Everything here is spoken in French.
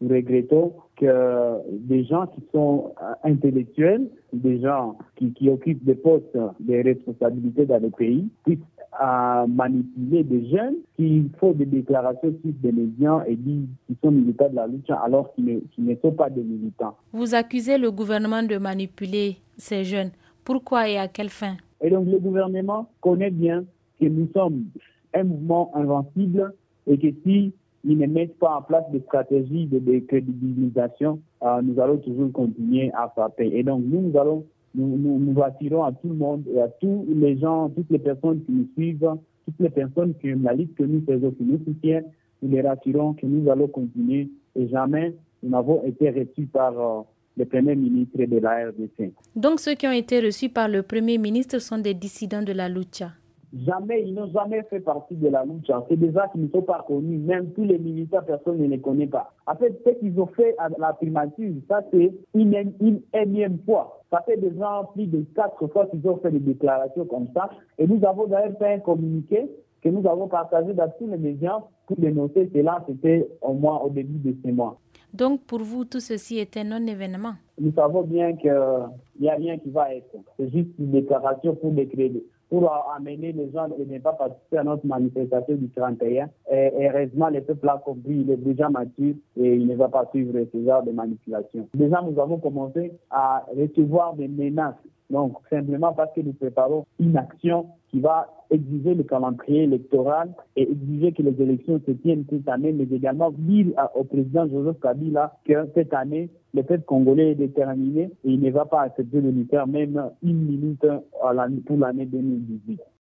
nous regrettons que des gens qui sont intellectuels, des gens qui occupent des postes de responsabilité dans le pays, puissent manipuler des jeunes qui font des déclarations sur des médias et disent qu'ils sont militants de la lutte alors qu'ils ne sont pas des militants. Vous accusez le gouvernement de manipuler ces jeunes. Pourquoi et à quelle fin? Et donc le gouvernement connaît bien que nous sommes un mouvement invincible et que si ils ne mettent pas en place des stratégies de décrédibilisation, nous allons toujours continuer à frapper. Et donc nous attirons à tout le monde et à tous les gens, toutes les personnes qui nous suivent, toutes les personnes qui aiment la lutte que nous faisons, qui nous soutiennent, nous les rassurons que nous allons continuer et jamais nous n'avons été reçus par le Premier ministre de la RDC. Donc ceux qui ont été reçus par le Premier ministre sont des dissidents de la lucha? Jamais, ils n'ont jamais fait partie de la lucha. C'est des gens qui ne sont pas connus. Même tous les militaires, personne ne les connaît pas. En fait, ce qu'ils ont fait à la primature, ça c'est une énième fois. Ça fait déjà plus de 4 fois qu'ils ont fait des déclarations comme ça. Et nous avons d'ailleurs fait un communiqué que nous avons partagé dans tous les médias pour dénoncer cela. C'était au début de ce mois. Donc pour vous, tout ceci est un non-événement? Nous savons bien qu'il n'y a rien qui va être. C'est juste une déclaration pour amener les gens à ne pas participer à notre manifestation du 31. Et heureusement, le peuple a compris, il est déjà mature et il ne va pas suivre ce genre de manipulation. Déjà, nous avons commencé à recevoir des menaces. Donc, simplement parce que nous préparons une action qui va exiger le calendrier électoral et exiger que les élections se tiennent cette année, mais également dire au président Joseph Kabila que cette année, le peuple congolais est déterminé et il ne va pas accepter de lui faire même une minute pour l'année 2018.